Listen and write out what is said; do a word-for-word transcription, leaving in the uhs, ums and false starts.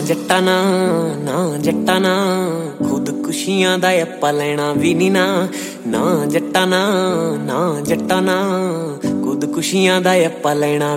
ਜੱਟਾਂ ਨਾ ਨਾ ਜੱਟਾਂ ਨਾ ਖੁਦਕੁਸ਼ੀਆਂ ਦਾ ਆਪਾਂ ਲੈਣਾ ਵੀ ਨੀ ਨਾ ਨਾ ਜੱਟਾਂ ਨਾ ਨਾ ਜੱਟਾਂ ਨਾ ਖੁਦਕੁਸ਼ੀਆਂ ਦਾ ਆਪਾਂ ਲੈਣਾ